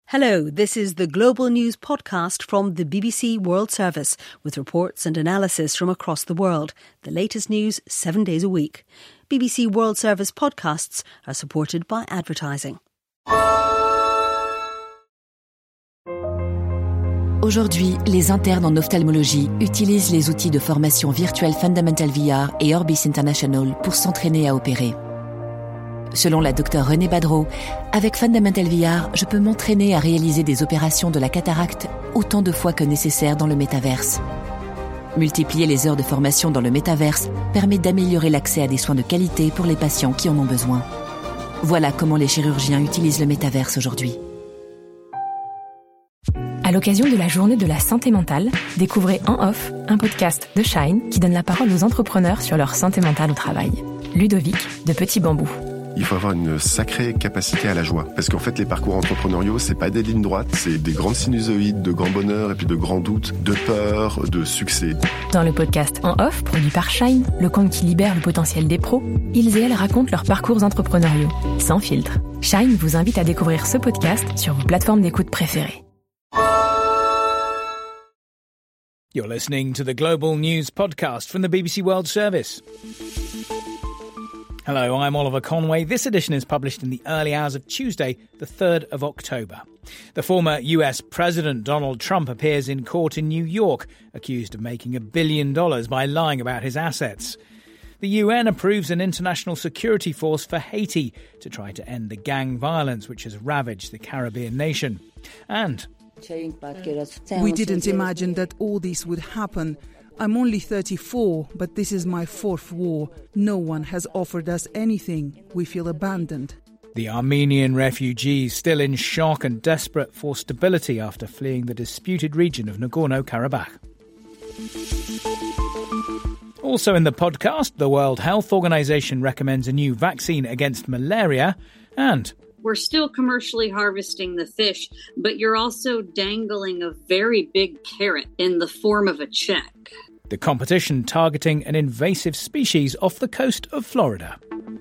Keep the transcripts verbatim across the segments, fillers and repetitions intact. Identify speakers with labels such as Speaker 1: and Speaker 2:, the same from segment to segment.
Speaker 1: Hello, this is the Global News podcast from the B B C World Service with reports and analysis from across the world. The latest news seven days a week. B B C World Service podcasts are supported by advertising.
Speaker 2: Aujourd'hui, les internes en ophtalmologie utilisent les outils de formation virtuelle Fundamental V R et Orbis International pour s'entraîner à opérer. Selon la docteure Renée Badreau, avec Fundamental V R, je peux m'entraîner à réaliser des opérations de la cataracte autant de fois que nécessaire dans le métaverse. Multiplier les heures de formation dans le métaverse permet d'améliorer l'accès à des soins de qualité pour les patients qui en ont besoin. Voilà comment les chirurgiens utilisent le métaverse aujourd'hui.
Speaker 3: À l'occasion de la journée de la santé mentale, découvrez En Off, un podcast de Shine qui donne la parole aux entrepreneurs sur leur santé mentale au travail. Ludovic de Petit Bambou.
Speaker 4: Il faut avoir une sacrée capacité à la joie. Parce qu'en fait, les parcours entrepreneuriaux, c'est pas des lignes droites, c'est des grandes sinusoïdes de grand bonheur et puis de grands doutes, de peur, de succès.
Speaker 3: Dans le podcast En Off, produit par Shine, le compte qui libère le potentiel des pros, ils et elles racontent leurs parcours entrepreneuriaux, sans filtre. Shine vous invite à découvrir ce podcast sur vos plateformes d'écoute préférées.
Speaker 5: You're listening to the Global News podcast from the B B C World Service. Hello, I'm Oliver Conway. This edition is published in the early hours of Tuesday, the third of October. The former U S President Donald Trump appears in court in New York, accused of making a billion dollars by lying about his assets. The U N approves an international security force for Haiti to try to end the gang violence which has ravaged the Caribbean nation. And
Speaker 6: we didn't imagine that all this would happen. I'm only thirty-four, but this is my fourth war. No one has offered us anything. We feel abandoned.
Speaker 5: The Armenian refugees still in shock and desperate for stability after fleeing the disputed region of Nagorno-Karabakh. Also in the podcast, the World Health Organization recommends a new vaccine against malaria, and
Speaker 7: we're still commercially harvesting the fish, but you're also dangling a very big carrot in the form of a check.
Speaker 5: The competition targeting an invasive species off the coast of Florida.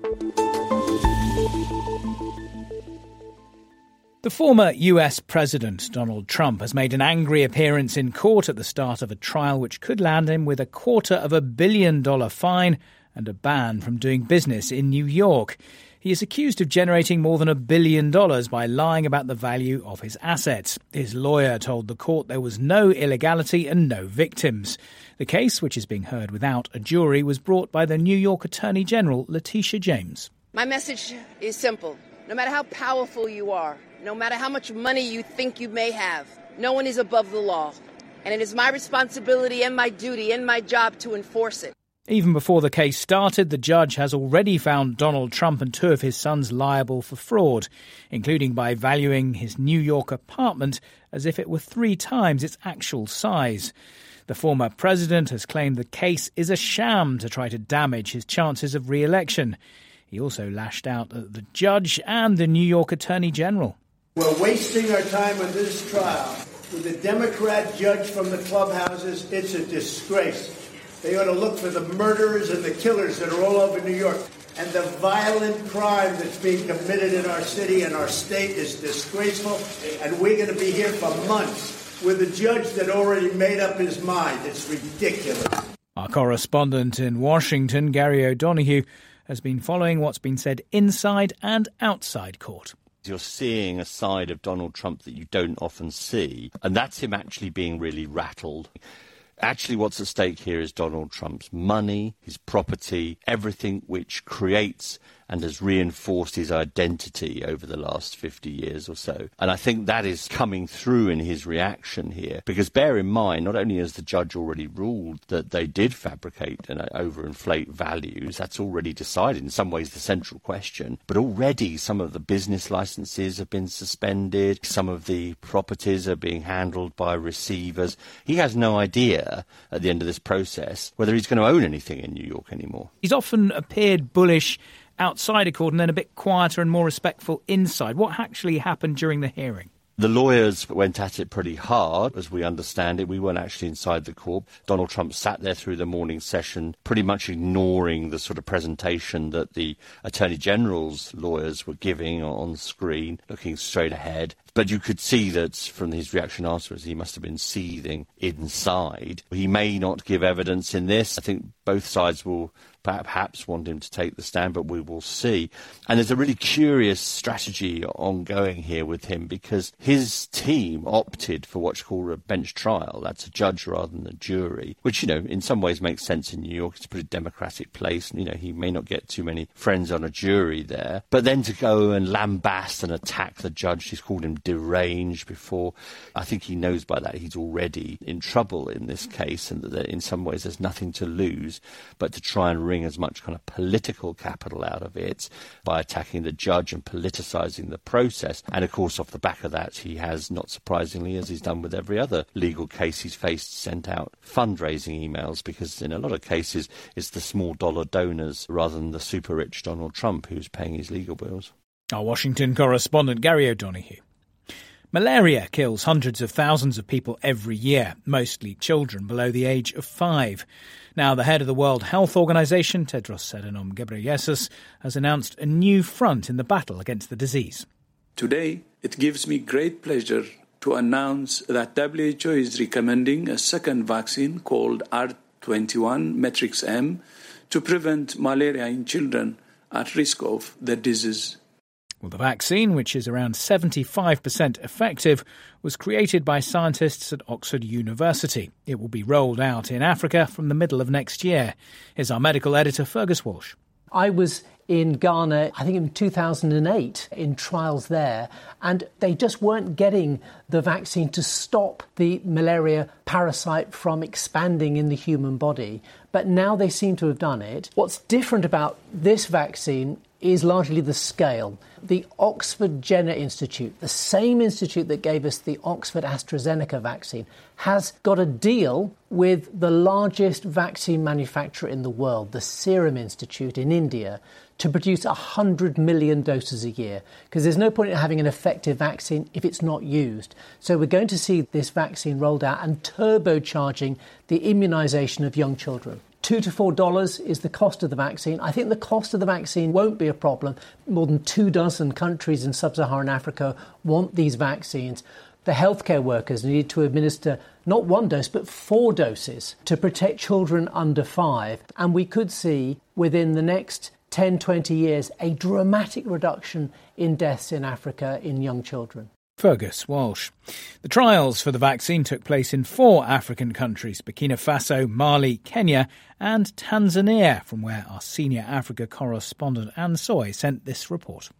Speaker 5: The former U S President Donald Trump has made an angry appearance in court at the start of a trial which could land him with a quarter of a billion dollar fine and a ban from doing business in New York. He is accused of generating more than a billion dollars by lying about the value of his assets. His lawyer told the court there was no illegality and no victims. The case, which is being heard without a jury, was brought by the New York Attorney General Letitia James.
Speaker 8: My message is simple. No matter how powerful you are, no matter how much money you think you may have, no one is above the law. And it is my responsibility and my duty and my job to enforce it.
Speaker 5: Even before the case started, the judge has already found Donald Trump and two of his sons liable for fraud, including by valuing his New York apartment as if it were three times its actual size. The former president has claimed the case is a sham to try to damage his chances of re-election. He also lashed out at the judge and the New York Attorney General.
Speaker 9: We're wasting our time on this trial with a Democrat judge from the clubhouses. It's a disgrace. They ought to look for the murderers and the killers that are all over New York. And the violent crime that's being committed in our city and our state is disgraceful. And we're going to be here for months with a judge that already made up his mind. It's ridiculous.
Speaker 5: Our correspondent in Washington, Gary O'Donoghue, has been following what's been said inside and outside court.
Speaker 10: You're seeing a side of Donald Trump that you don't often see, and that's him actually being really rattled. Actually, what's at stake here is Donald Trump's money, his property, everything which creates and has reinforced his identity over the last fifty years or so. And I think that is coming through in his reaction here. Because bear in mind, not only has the judge already ruled that they did fabricate and overinflate values, that's already decided, in some ways the central question, but already some of the business licenses have been suspended, some of the properties are being handled by receivers. He has no idea at the end of this process whether he's going to own anything in New York anymore.
Speaker 5: He's often appeared bullish outside a court and then a bit quieter and more respectful inside. What actually happened during the hearing?
Speaker 10: The lawyers went at it pretty hard, as we understand it. We weren't actually inside the court. Donald Trump sat there through the morning session, pretty much ignoring the sort of presentation that the Attorney General's lawyers were giving on screen, looking straight ahead. But you could see that from his reaction afterwards, he must have been seething inside. He may not give evidence in this. I think both sides will perhaps want him to take the stand, but we will see. And there's a really curious strategy ongoing here with him, because his team opted for what's called a bench trial. That's a judge rather than a jury, which, you know, in some ways makes sense in New York. It's a pretty democratic place, and, you know, he may not get too many friends on a jury there. But then to go and lambast and attack the judge, he's called him deranged before. I think he knows by that he's already in trouble in this case, and that in some ways there's nothing to lose but to try and wring as much kind of political capital out of it by attacking the judge and politicising the process. And of course, off the back of that, he has, not surprisingly, as he's done with every other legal case he's faced, sent out fundraising emails, because in a lot of cases it's the small dollar donors rather than the super rich Donald Trump who's paying his legal bills.
Speaker 5: Our Washington correspondent Gary O'Donoghue. Malaria kills hundreds of thousands of people every year, mostly children below the age of five. Now, the head of the World Health Organization, Tedros Adhanom Ghebreyesus, has announced a new front in the battle against the disease.
Speaker 11: Today, it gives me great pleasure to announce that W H O is recommending a second vaccine called R twenty-one Matrix M to prevent malaria in children at risk of the disease.
Speaker 5: Well, the vaccine, which is around seventy-five percent effective, was created by scientists at Oxford University. It will be rolled out in Africa from the middle of next year. Here's our medical editor, Fergus Walsh.
Speaker 12: I was in Ghana, I think in two thousand eight, in trials there, and they just weren't getting the vaccine to stop the malaria parasite from expanding in the human body. But now they seem to have done it. What's different about this vaccine is largely the scale. The Oxford Jenner Institute, the same institute that gave us the Oxford AstraZeneca vaccine, has got a deal with the largest vaccine manufacturer in the world, the Serum Institute in India, to produce one hundred million doses a year, because there's no point in having an effective vaccine if it's not used. So we're going to see this vaccine rolled out and turbocharging the immunisation of young children. Two to four dollars is the cost of the vaccine. I think the cost of the vaccine won't be a problem. More than two dozen countries in sub-Saharan Africa want these vaccines. The healthcare workers need to administer not one dose, but four doses to protect children under five. And we could see within the next ten, twenty years a dramatic reduction in deaths in Africa in young children.
Speaker 5: Fergus Walsh. The trials for the vaccine took place in four African countries, Burkina Faso, Mali, Kenya and Tanzania, from where our senior Africa correspondent Anne Soy sent this report.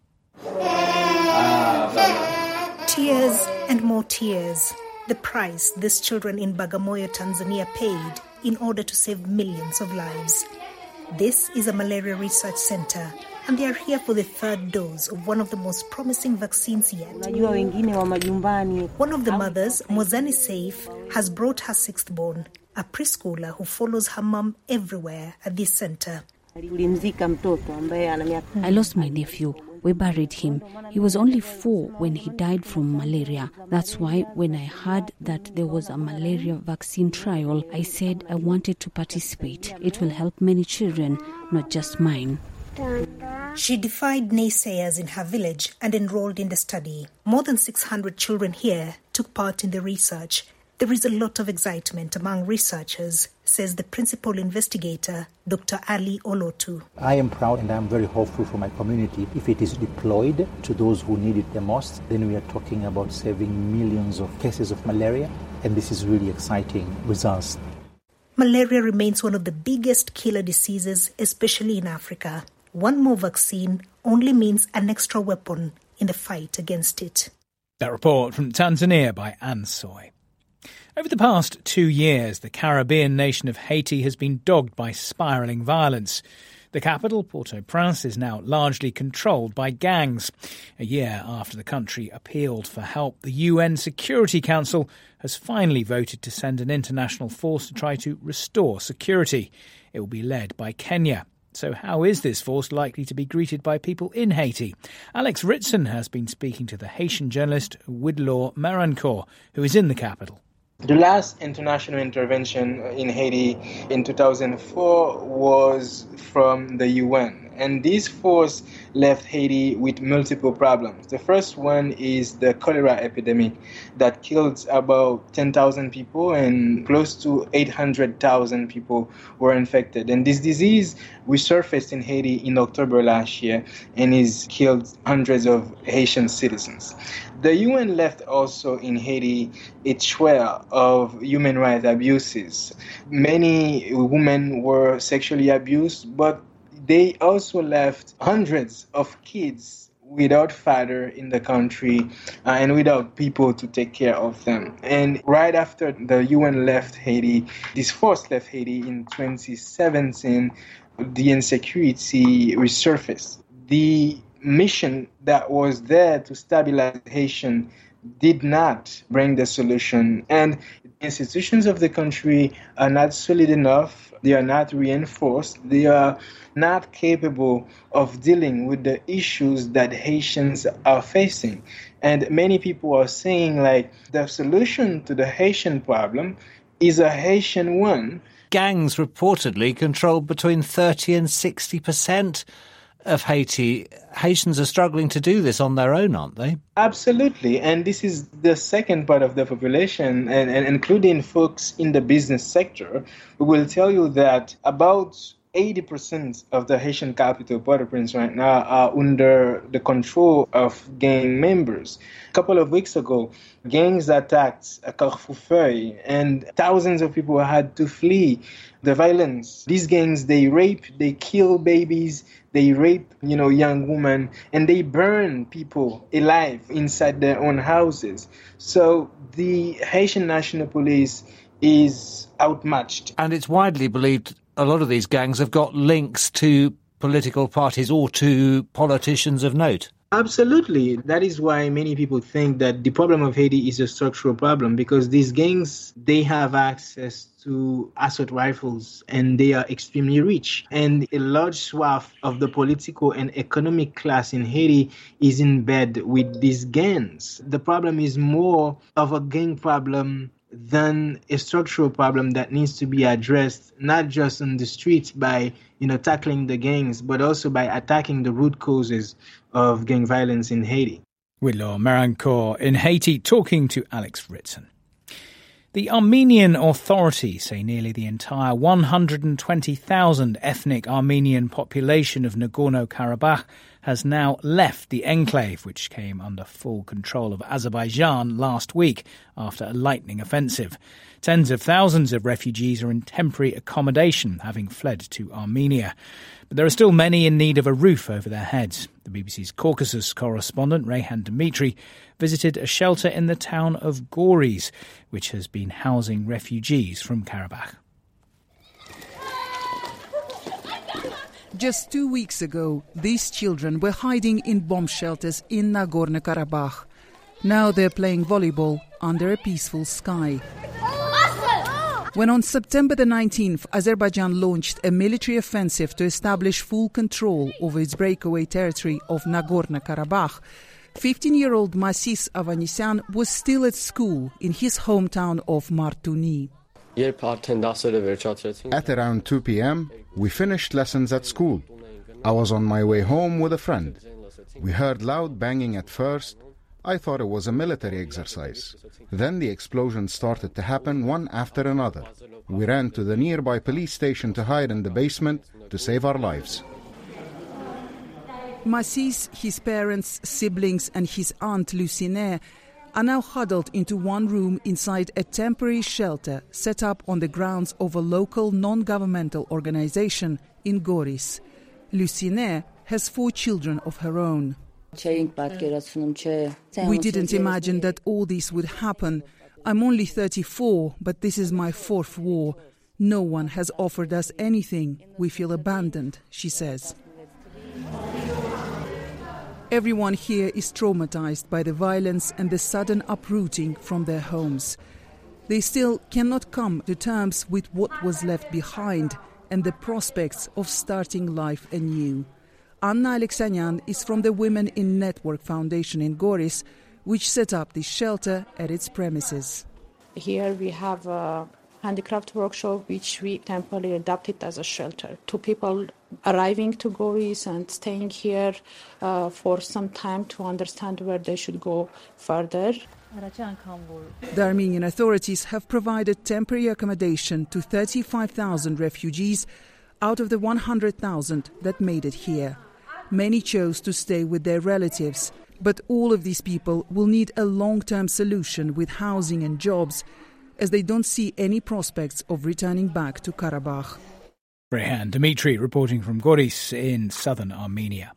Speaker 13: Tears and more tears. The price these children in Bagamoyo, Tanzania paid in order to save millions of lives. This is a malaria research centre, and they are here for the third dose of one of the most promising vaccines yet. One of the mothers, Mozani Saif, has brought her sixth born, a preschooler who follows her mum everywhere at this centre.
Speaker 14: I lost my nephew. We buried him. He was only four when he died from malaria. That's why when I heard that there was a malaria vaccine trial, I said I wanted to participate. It will help many children, not just mine.
Speaker 13: She defied naysayers in her village and enrolled in the study. More than six hundred children here took part in the research. There is a lot of excitement among researchers, says the principal investigator, Doctor Ali Olotu.
Speaker 15: I am proud and I am very hopeful for my community. If it is deployed to those who need it the most, then we are talking about saving millions of cases of malaria, and this is really exciting results.
Speaker 13: Malaria remains one of the biggest killer diseases, especially in Africa. One more vaccine only means an extra weapon in the fight against it.
Speaker 5: That report from Tanzania by Anne Soy. Over the past two years, the Caribbean nation of Haiti has been dogged by spiralling violence. The capital, Port-au-Prince, is now largely controlled by gangs. A year after the country appealed for help, the U N Security Council has finally voted to send an international force to try to restore security. It will be led by Kenya. So how is this force likely to be greeted by people in Haiti? Alex Ritson has been speaking to the Haitian journalist Widlaw Marancourt, who is in the capital.
Speaker 16: The last international intervention in Haiti in two thousand four was from the U N, And this force left Haiti with multiple problems. The first one is the cholera epidemic that killed about ten thousand people and close to eight hundred thousand people were infected. And this disease resurfaced in Haiti in October last year and has killed hundreds of Haitian citizens. The U N left also in Haiti a trail of human rights abuses. Many women were sexually abused, but they also left hundreds of kids without father in the country uh, and without people to take care of them. And right after the U N left Haiti, this force left Haiti in twenty seventeen, the insecurity resurfaced. The mission that was there to stabilize Haiti did not bring the solution. And institutions of the country are not solid enough. They are not reinforced. They are not capable of dealing with the issues that Haitians are facing. And many people are saying, like, the solution to the Haitian problem is a Haitian one.
Speaker 5: Gangs reportedly control between thirty and sixty percent of Haiti. Haitians are struggling to do this on their own, aren't they?
Speaker 16: Absolutely. And this is the second part of the population, and, and including folks in the business sector, who will tell you that about eighty percent of the Haitian capital, Port-au-Prince, right now are under the control of gang members. A couple of weeks ago, gangs attacked Carrefour Feuille, and thousands of people had to flee the violence. These gangs, they rape, they kill babies, they rape, you know, young women, and they burn people alive inside their own houses. So the Haitian National Police is outmatched.
Speaker 5: And it's widely believed a lot of these gangs have got links to political parties or to politicians of note.
Speaker 16: Absolutely. That is why many people think that the problem of Haiti is a structural problem, because these gangs, they have access to assault rifles and they are extremely rich. And a large swath of the political and economic class in Haiti is in bed with these gangs. The problem is more of a gang problem than a structural problem that needs to be addressed, not just on the streets by, you know, tackling the gangs, but also by attacking the root causes of gang violence in Haiti.
Speaker 5: Willow Marancourt in Haiti talking to Alex Ritson. The Armenian authorities say nearly the entire one hundred twenty thousand ethnic Armenian population of Nagorno-Karabakh has now left the enclave, which came under full control of Azerbaijan last week after a lightning offensive. Tens of thousands of refugees are in temporary accommodation, having fled to Armenia. But there are still many in need of a roof over their heads. The B B C's Caucasus correspondent, Rayhan Dimitri, visited a shelter in the town of Goris, which has been housing refugees from Karabakh.
Speaker 6: Just two weeks ago, these children were hiding in bomb shelters in Nagorno-Karabakh. Now they're playing volleyball under a peaceful sky. When on September the nineteenth, Azerbaijan launched a military offensive to establish full control over its breakaway territory of Nagorno-Karabakh, fifteen-year-old Masis Avanisyan was still at school in his hometown of Martuni.
Speaker 17: At around two p.m, we finished lessons at school. I was on my way home with a friend. We heard loud banging at first. I thought it was a military exercise. Then the explosions started to happen one after another. We ran to the nearby police station to hide in the basement to save our lives.
Speaker 6: Masis, his parents, siblings and his aunt Lucine are now huddled into one room inside a temporary shelter set up on the grounds of a local non-governmental organization in Goris. Lucine has four children of her own. We didn't imagine that all this would happen. I'm only thirty-four, but this is my fourth war. No one has offered us anything. We feel abandoned, she says. Everyone here is traumatized by the violence and the sudden uprooting from their homes. They still cannot come to terms with what was left behind and the prospects of starting life anew. Anna Alexanyan is from the Women in Network Foundation in Goris, which set up this shelter at its premises.
Speaker 18: Here we have uh, handicraft workshop, which we temporarily adapted as a shelter to people arriving to Goris and staying here uh, for some time to understand where they should go further.
Speaker 6: The Armenian authorities have provided temporary accommodation to thirty-five thousand refugees out of the one hundred thousand that made it here. Many chose to stay with their relatives, but all of these people will need a long-term solution with housing and jobs, as they don't see any prospects of returning back to Karabakh.
Speaker 5: Rehan Dimitri reporting from Goris in southern Armenia.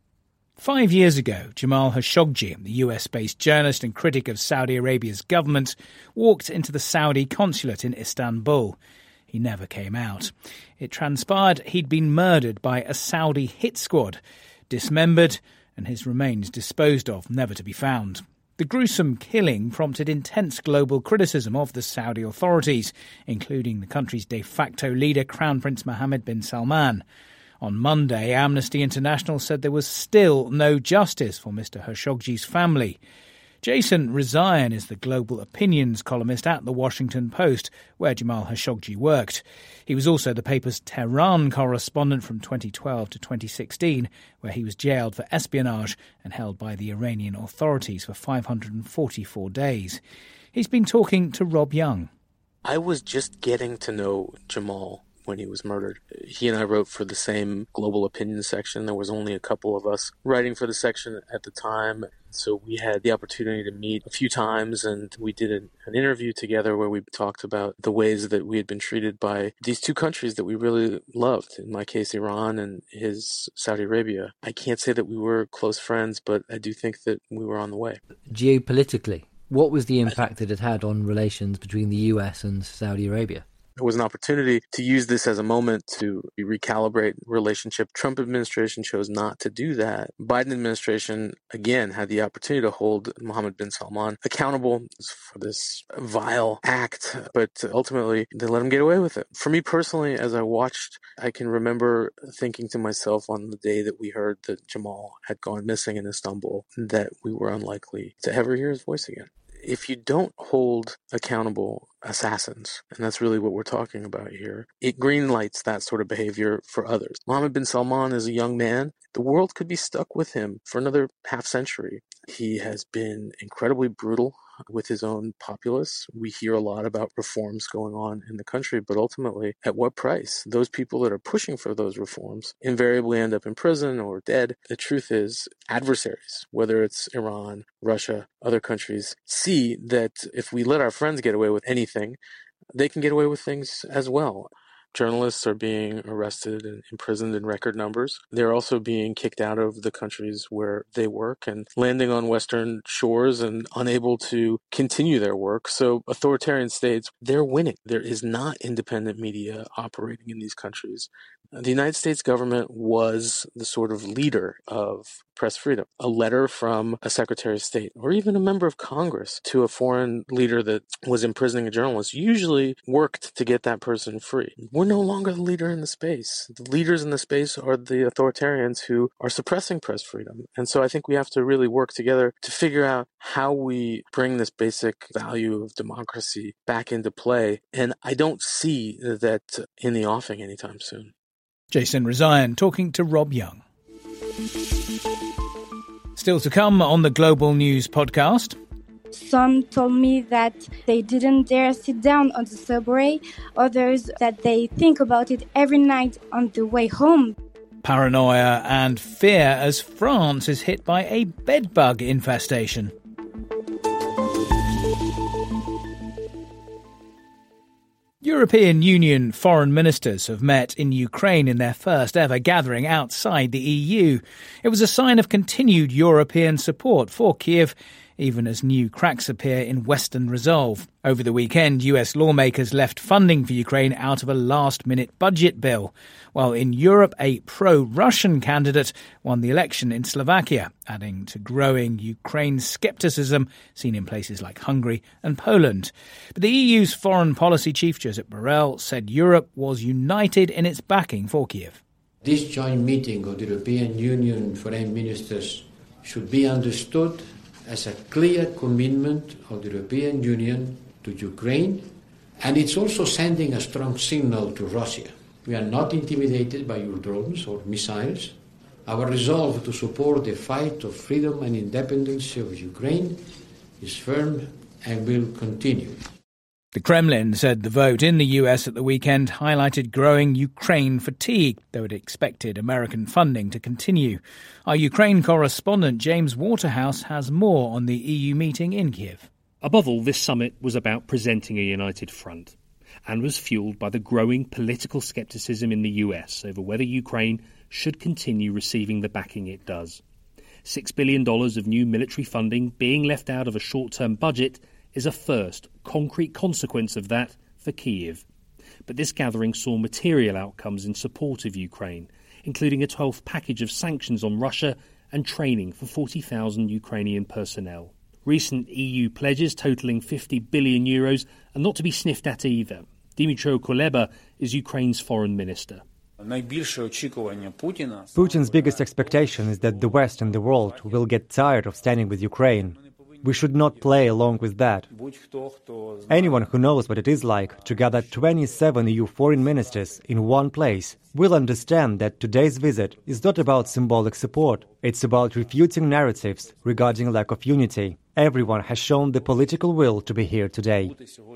Speaker 5: Five years ago, Jamal Khashoggi, the U S-based journalist and critic of Saudi Arabia's government, walked into the Saudi consulate in Istanbul. He never came out. It transpired he'd been murdered by a Saudi hit squad, dismembered and his remains disposed of, never to be found. The gruesome killing prompted intense global criticism of the Saudi authorities, including the country's de facto leader, Crown Prince Mohammed bin Salman. On Monday, Amnesty International said there was still no justice for Mister Khashoggi's family. Jason Rezaian is the global opinions columnist at The Washington Post, where Jamal Khashoggi worked. He was also the paper's Tehran correspondent from twenty twelve to twenty sixteen, where he was jailed for espionage and held by the Iranian authorities for five hundred forty-four days. He's been talking to Rob Young.
Speaker 19: I was just getting to know Jamal when he was murdered. He and I wrote for the same global opinion section. There was only a couple of us writing for the section at the time. So we had the opportunity to meet a few times, and we did an, an interview together where we talked about the ways that we had been treated by these two countries that we really loved. In my case, Iran, and his Saudi Arabia. I can't say that we were close friends, but I do think that we were on the way.
Speaker 20: Geopolitically, what was the impact it had had on relations between the U S and Saudi Arabia?
Speaker 19: It was an opportunity to use this as a moment to recalibrate relationship. Trump administration chose not to do that. Biden administration, again, had the opportunity to hold Mohammed bin Salman accountable for this vile act, but ultimately they let him get away with it. For me personally, as I watched, I can remember thinking to myself on the day that we heard that Jamal had gone missing in Istanbul, that we were unlikely to ever hear his voice again. If you don't hold accountable assassins, and that's really what we're talking about here, it greenlights that sort of behavior for others. Mohammed bin Salman is a young man. The world could be stuck with him for another half century. He has been incredibly brutal with his own populace. We hear a lot about reforms going on in the country, but ultimately, at what price? Those people that are pushing for those reforms invariably end up in prison or dead. The truth is, adversaries, whether it's Iran, Russia, other countries, see that if we let our friends get away with anything, they can get away with things as well. Journalists are being arrested and imprisoned in record numbers. They're also being kicked out of the countries where they work and landing on Western shores and unable to continue their work. So authoritarian states, they're winning. There is not independent media operating in these countries. The United States government was the sort of leader of press freedom. A letter from a Secretary of State or even a member of Congress to a foreign leader that was imprisoning a journalist usually worked to get that person free. We're no longer the leader in the space. The leaders in the space are the authoritarians who are suppressing press freedom. And so I think we have to really work together to figure out how we bring this basic value of democracy back into play. And I don't see that in the offing anytime soon.
Speaker 5: Jason Rezaian talking to Rob Young. Still to come on the Global News podcast.
Speaker 21: Some told me that they didn't dare sit down on the subway. Others that they think about it every night on the way home.
Speaker 5: Paranoia and fear as France is hit by a bedbug infestation. European Union foreign ministers have met in Ukraine in their first ever gathering outside the E U. It was a sign of continued European support for Kyiv, even as new cracks appear in Western resolve. Over the weekend, U S lawmakers left funding for Ukraine out of a last-minute budget bill, while in Europe, a pro-Russian candidate won the election in Slovakia, adding to growing Ukraine scepticism seen in places like Hungary and Poland. But the E U's foreign policy chief, Josep Borrell, said Europe was united in its backing for Kyiv.
Speaker 22: This joint meeting of the European Union foreign ministers should be understood as a clear commitment of the European Union to Ukraine And it's also sending a strong signal to Russia. We are not intimidated by your drones or missiles. Our resolve to support the fight of freedom and independence of Ukraine is firm and will continue.
Speaker 5: The Kremlin said the vote in the U S at the weekend highlighted growing Ukraine fatigue, though it expected American funding to continue. Our Ukraine correspondent James Waterhouse has more on the E U meeting in Kiev.
Speaker 1: Above all, this summit was about presenting a united front and was fuelled by the growing political scepticism in the U S over whether Ukraine should continue receiving the backing it does. Six billion dollars of new military funding being left out of a short-term budget is a first concrete consequence of that for Kyiv. But this gathering saw material outcomes in support of Ukraine, including a twelfth package of sanctions on Russia and training for forty thousand Ukrainian personnel. Recent E U pledges totalling fifty billion euros are not to be sniffed at either. Dmytro Kuleba is Ukraine's foreign minister.
Speaker 2: Putin's biggest expectation is that the West and the world will get tired of standing with Ukraine. We should not play along with that. Anyone who knows what it is like to gather twenty-seven E U foreign ministers in one place will understand that today's visit is not about symbolic support. It's about refuting narratives regarding lack of unity. Everyone has shown the political will to be here today.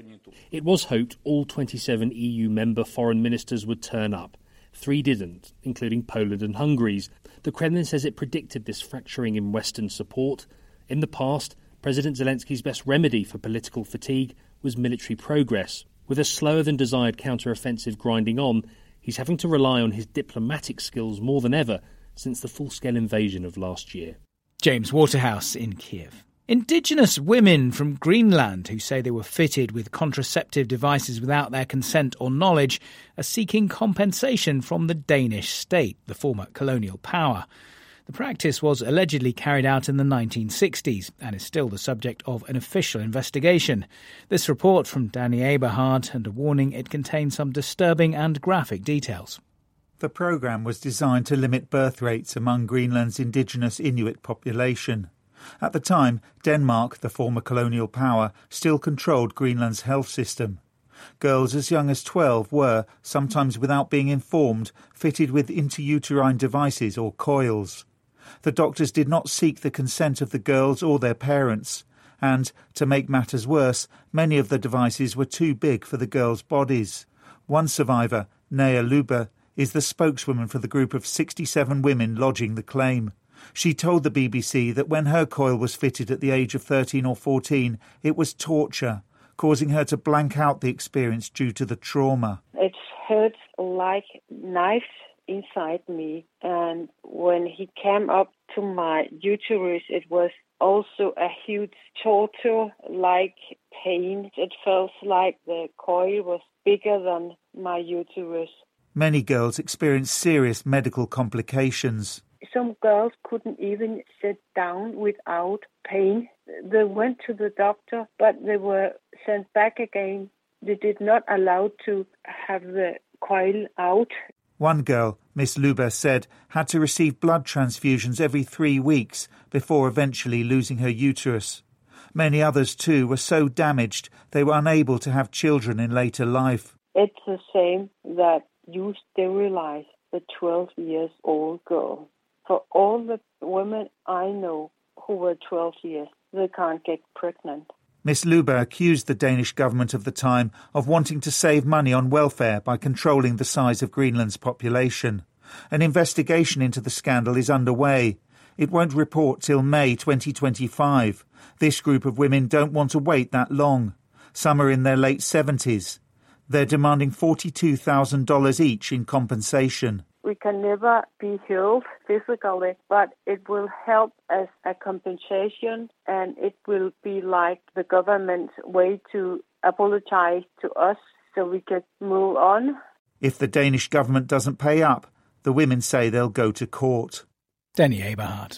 Speaker 1: It was hoped all twenty-seven E U member foreign ministers would turn up. Three didn't, including Poland and Hungary's. The Kremlin says it predicted this fracturing in Western support. In the past, President Zelensky's best remedy for political fatigue was military progress. With a slower-than-desired counter-offensive grinding on, he's having to rely on his diplomatic skills more than ever since the full-scale invasion of last year.
Speaker 5: James Waterhouse in Kiev. Indigenous women from Greenland who say they were fitted with contraceptive devices without their consent or knowledge are seeking compensation from the Danish state, the former colonial power. The practice was allegedly carried out in the nineteen sixties and is still the subject of an official investigation. This report from Danny Eberhard and a warning it contains some disturbing and graphic details.
Speaker 23: The programme was designed to limit birth rates among Greenland's indigenous Inuit population. At the time, Denmark, the former colonial power, still controlled Greenland's health system. Girls as young as twelve were, sometimes without being informed, fitted with intrauterine devices or coils. The doctors did not seek the consent of the girls or their parents, and, to make matters worse, many of the devices were too big for the girls' bodies. One survivor, Nea Luba, is the spokeswoman for the group of sixty-seven women lodging the claim. She told the B B C that when her coil was fitted at the age of thirteen or fourteen, it was torture, causing her to blank out the experience due to the trauma.
Speaker 24: It hurt like knives inside me, and when he came up to my uterus, it was also a huge torture-like pain. It felt like the coil was bigger than my uterus.
Speaker 23: Many girls experienced serious medical complications.
Speaker 24: Some girls couldn't even sit down without pain. They went to the doctor, but they were sent back again. They did not allow to have the coil out.
Speaker 23: One girl, Miss Luber said, had to receive blood transfusions every three weeks before eventually losing her uterus. Many others, too, were so damaged they were unable to have children in later life.
Speaker 24: It's the same that you sterilize the twelve years old girl. For all the women I know who were twelve years, they can't get pregnant.
Speaker 23: Miss Luber accused the Danish government of the time of wanting to save money on welfare by controlling the size of Greenland's population. An investigation into the scandal is underway. It won't report till May twenty twenty-five. This group of women don't want to wait that long. Some are in their late seventies. They're demanding forty-two thousand dollars each in compensation.
Speaker 24: We can never be healed physically, but it will help as a compensation, and it will be like the government's way to apologize to us so we can move on.
Speaker 23: If the Danish government doesn't pay up, the women say they'll go to court.
Speaker 5: Danny Eberhard.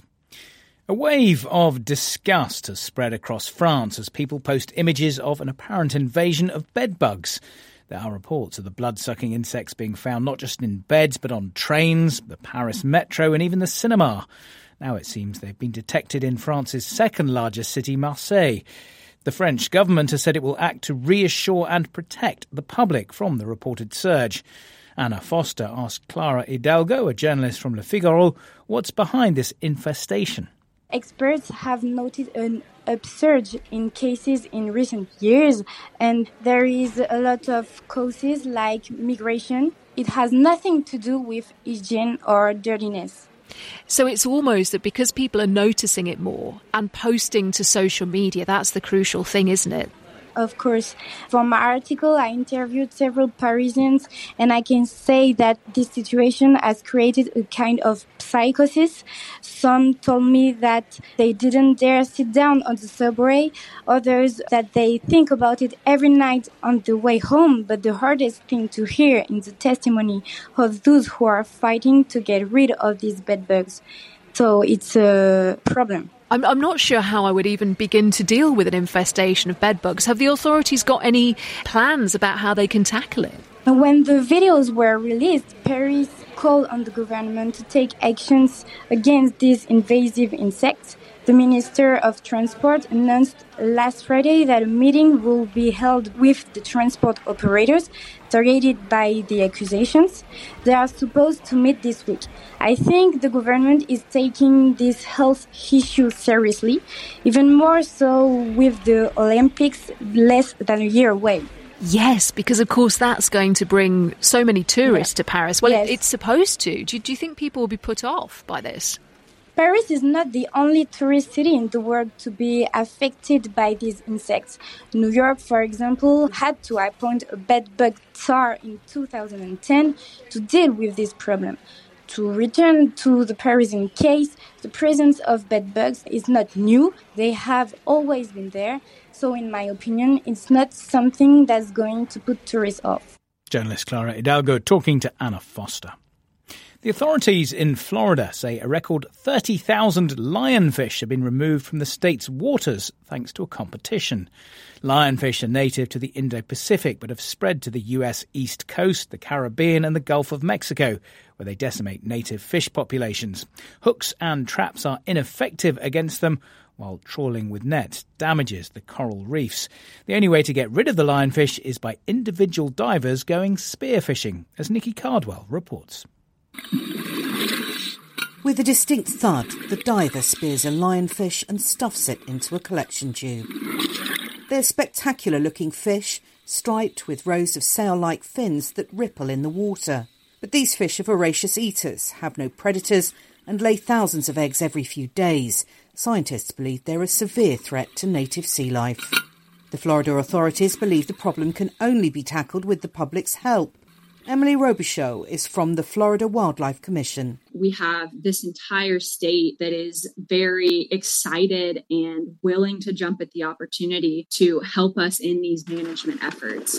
Speaker 5: A wave of disgust has spread across France as people post images of an apparent invasion of bedbugs. There are reports of the blood-sucking insects being found not just in beds but on trains, the Paris metro and even the cinema. Now it seems they've been detected in France's second-largest city, Marseille. The French government has said it will act to reassure and protect the public from the reported surge. Anna Foster asked Clara Hidalgo, a journalist from Le Figaro, what's behind this infestation.
Speaker 21: Experts have noted an upsurge in cases in recent years, and there is a lot of causes like migration. It has nothing to do with hygiene or dirtiness.
Speaker 3: So it's almost that because people are noticing it more and posting to social media, that's the crucial thing, isn't it?
Speaker 21: Of course. For my article, I interviewed several Parisians, and I can say that this situation has created a kind of psychosis. Some told me that they didn't dare sit down on the subway, others that they think about it every night on the way home. But the hardest thing to hear in the testimony of those who are fighting to get rid of these bedbugs. So it's a problem.
Speaker 3: I'm, I'm not sure how I would even begin to deal with an infestation of bedbugs. Have the authorities got any plans about how they can tackle it?
Speaker 21: When the videos were released, Paris called on the government to take actions against these invasive insects. The Minister of Transport announced last Friday that a meeting will be held with the transport operators targeted by the accusations. They are supposed to meet this week. I think the government is taking this health issue seriously, even more so with the Olympics less than a year away.
Speaker 3: Yes, because of course that's going to bring so many tourists yeah. to Paris. Well, yes. it's supposed to. Do you, do you think people will be put off by this?
Speaker 21: Paris is not the only tourist city in the world to be affected by these insects. New York, for example, had to appoint a bedbug czar in two thousand ten to deal with this problem. To return to the Parisian case, the presence of bedbugs is not new. They have always been there. So in my opinion, it's not something that's going to put tourists off.
Speaker 5: Journalist Clara Hidalgo talking to Anna Foster. The authorities in Florida say a record thirty thousand lionfish have been removed from the state's waters thanks to a competition. Lionfish are native to the Indo-Pacific but have spread to the U S East Coast, the Caribbean and the Gulf of Mexico, where they decimate native fish populations. Hooks and traps are ineffective against them, while trawling with nets damages the coral reefs. The only way to get rid of the lionfish is by individual divers going spearfishing, as Nikki Cardwell reports.
Speaker 4: With a distinct thud, the diver spears a lionfish and stuffs it into a collection tube. They're spectacular-looking fish, striped with rows of sail-like fins that ripple in the water. But these fish are voracious eaters, have no predators, and lay thousands of eggs every few days. Scientists believe they're a severe threat to native sea life. The Florida authorities believe the problem can only be tackled with the public's help. Emily Robichaud is from the Florida Wildlife Commission.
Speaker 7: We have this entire state that is very excited and willing to jump at the opportunity to help us in these management efforts.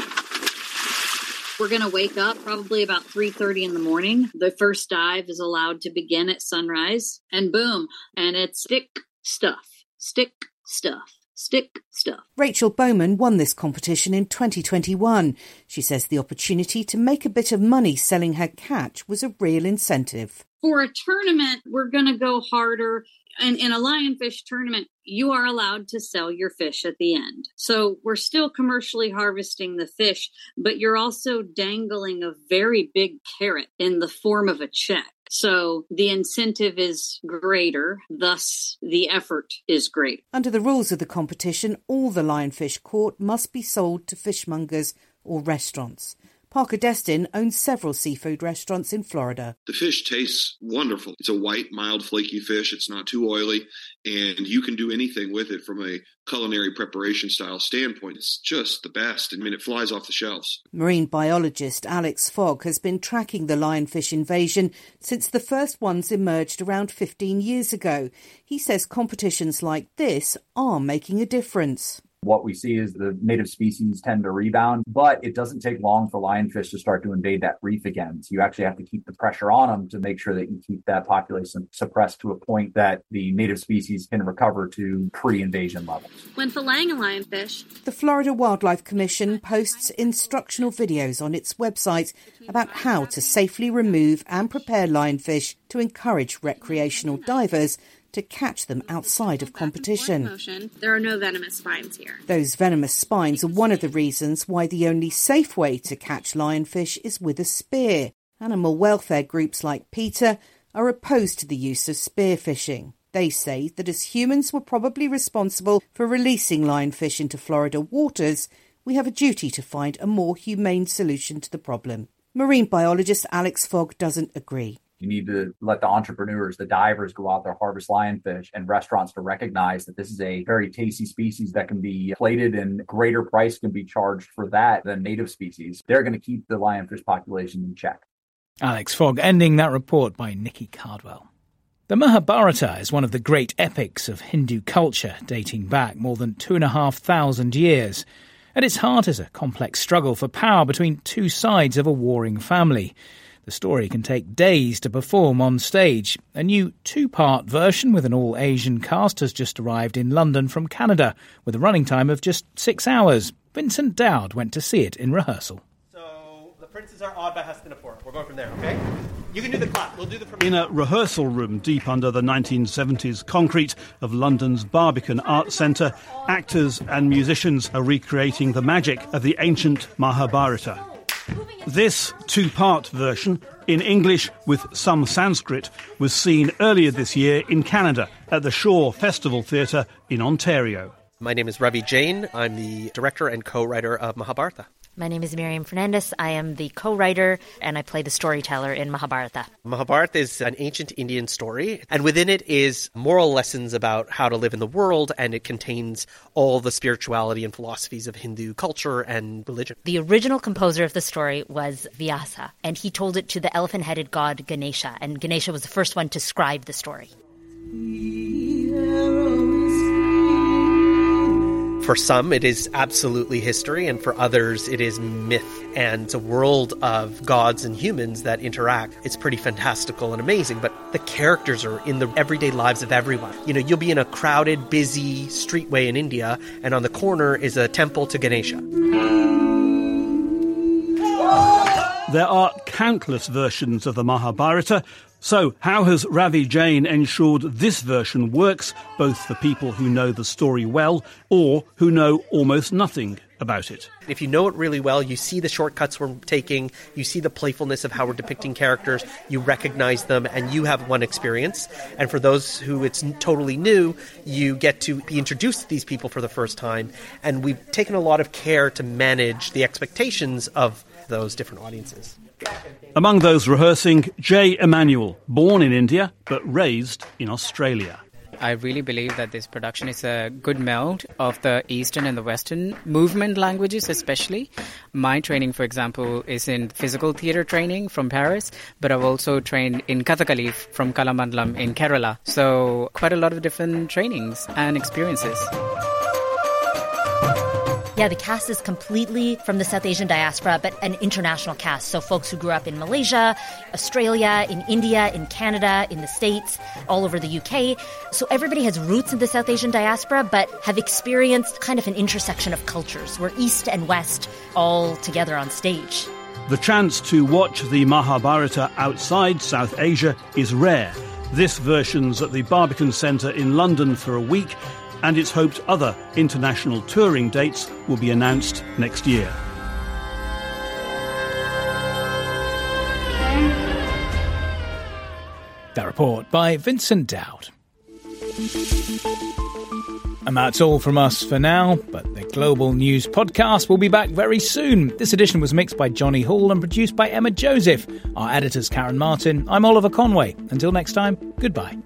Speaker 8: We're going to wake up probably about three thirty in the morning. The first dive is allowed to begin at sunrise, and boom, and it's stick stuff, stick stuff. Stick stuff.
Speaker 4: Rachel Bowman won this competition in twenty twenty-one. She says the opportunity to make a bit of money selling her catch was a real incentive.
Speaker 8: For a tournament, we're going to go harder. And in a lionfish tournament, you are allowed to sell your fish at the end. So we're still commercially harvesting the fish, but you're also dangling a very big carrot in the form of a check. So the incentive is greater, thus the effort is greater.
Speaker 4: Under the rules of the competition, all the lionfish caught must be sold to fishmongers or restaurants. Parker Destin owns several seafood restaurants in Florida.
Speaker 25: The fish tastes wonderful. It's a white, mild, flaky fish. It's not too oily, and you can do anything with it from a culinary preparation style standpoint. It's just the best. I mean, it flies off the shelves.
Speaker 4: Marine biologist Alex Fogg has been tracking the lionfish invasion since the first ones emerged around fifteen years ago. He says competitions like this are making a difference.
Speaker 26: What we see is the native species tend to rebound, but it doesn't take long for lionfish to start to invade that reef again. So you actually have to keep the pressure on them to make sure that you keep that population suppressed to a point that the native species can recover to pre-invasion levels.
Speaker 8: When filleting a lionfish,
Speaker 4: the Florida Wildlife Commission posts instructional videos on its website about how to safely remove and prepare lionfish to encourage recreational divers to catch them outside of competition.
Speaker 9: There are no venomous spines here.
Speaker 4: Those venomous spines are one of the reasons why the only safe way to catch lionfish is with a spear. Animal welfare groups like PETA are opposed to the use of spearfishing. They say that as humans were probably responsible for releasing lionfish into Florida waters, we have a duty to find a more humane solution to the problem. Marine biologist Alex Fogg doesn't agree.
Speaker 26: You need to let the entrepreneurs, the divers, go out there, harvest lionfish, and restaurants to recognize that this is a very tasty species that can be plated and greater price can be charged for that than native species. They're going to keep the lionfish population in check.
Speaker 5: Alex Fogg ending that report by Nikki Cardwell. The Mahabharata is one of the great epics of Hindu culture, dating back more than two and a half thousand years. At its heart is a complex struggle for power between two sides of a warring family. The story can take days to perform on stage. A new two-part version with an all-Asian cast has just arrived in London from Canada, with a running time of just six hours. Vincent Dowd went to see it in rehearsal.
Speaker 10: Princes are odd by Hastinapur. We're going from there, okay? You can do the clap. We'll do the... From-
Speaker 11: In a rehearsal room deep under the nineteen seventies concrete of London's Barbican Art Centre, actors and musicians are recreating the magic of the ancient Mahabharata. This two-part version, in English with some Sanskrit, was seen earlier this year in Canada at the Shaw Festival Theatre in Ontario.
Speaker 10: My name is Ravi Jain. I'm the director and co-writer of Mahabharata.
Speaker 12: My name is Miriam Fernandez. I am the co-writer and I play the storyteller in Mahabharata.
Speaker 10: Mahabharata is an ancient Indian story, and within it is moral lessons about how to live in the world, and it contains all the spirituality and philosophies of Hindu culture and religion.
Speaker 12: The original composer of the story was Vyasa, and he told it to the elephant-headed god Ganesha, and Ganesha was the first one to scribe the story.
Speaker 10: For some, it is absolutely history, and for others, it is myth. And it's a world of gods and humans that interact. It's pretty fantastical and amazing, but the characters are in the everyday lives of everyone. You know, you'll be in a crowded, busy streetway in India, and on the corner is a temple to Ganesha.
Speaker 11: There are countless versions of the Mahabharata. So, how has Ravi Jain ensured this version works, both for people who know the story well or who know almost nothing about it?
Speaker 10: If you know it really well, you see the shortcuts we're taking, you see the playfulness of how we're depicting characters, you recognize them, and you have one experience. And for those who it's totally new, you get to be introduced to these people for the first time. And we've taken a lot of care to manage the expectations of those different audiences.
Speaker 11: Among those rehearsing, Jay Emanuel, born in India but raised in Australia.
Speaker 14: I really believe that this production is a good meld of the Eastern and the Western movement languages especially. My training, for example, is in physical theatre training from Paris, but I've also trained in Kathakali from Kalamandalam in Kerala. So quite a lot of different trainings and experiences.
Speaker 12: Yeah, the cast is completely from the South Asian diaspora, but an international cast. So folks who grew up in Malaysia, Australia, in India, in Canada, in the States, all over the U K. So everybody has roots in the South Asian diaspora, but have experienced kind of an intersection of cultures. We're East and West all together on stage.
Speaker 11: The chance to watch the Mahabharata outside South Asia is rare. This version's at the Barbican Centre in London for a week, and it's hoped other international touring dates will be announced next year.
Speaker 5: That report by Vincent Dowd. And that's all from us for now, but the Global News Podcast will be back very soon. This edition was mixed by Johnny Hall and produced by Emma Joseph. Our editor's Karen Martin. I'm Oliver Conway. Until next time, goodbye.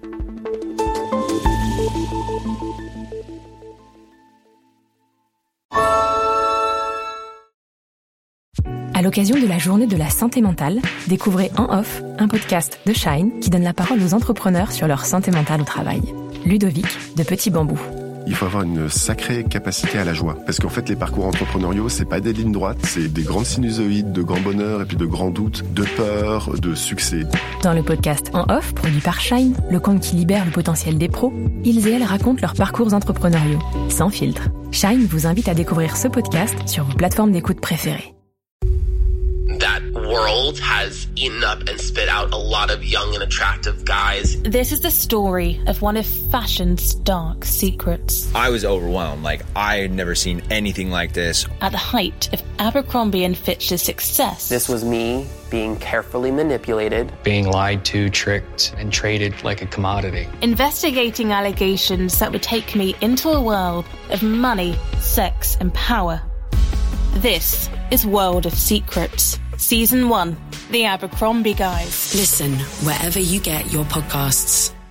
Speaker 15: À l'occasion de la journée de la santé mentale, découvrez En Off, un podcast de Shine qui donne la parole aux entrepreneurs sur leur santé mentale au travail. Ludovic de Petit Bambou.
Speaker 27: Il faut avoir une sacrée capacité à la joie. Parce qu'en fait, les parcours entrepreneuriaux, c'est pas des lignes droites, c'est des grandes sinusoïdes de grand bonheur et puis de grands doutes, de peur, de succès.
Speaker 15: Dans le podcast En Off, produit par Shine, le compte qui libère le potentiel des pros, ils et elles racontent leurs parcours entrepreneuriaux, sans filtre. Shine vous invite à découvrir ce podcast sur vos plateformes d'écoute préférées.
Speaker 28: That
Speaker 6: world has eaten up and spit out a lot of young and attractive guys.
Speaker 13: This is the story of one of fashion's dark secrets.
Speaker 16: I was overwhelmed. Like, I had never seen anything like this.
Speaker 13: At the height of Abercrombie and Fitch's success.
Speaker 6: This was me being carefully manipulated,
Speaker 17: being lied to, tricked, and traded like a commodity.
Speaker 13: Investigating allegations that would take me into a world of money, sex, and power. This is World of Secrets, Season one, The Abercrombie Guys.
Speaker 18: Listen wherever you get your podcasts.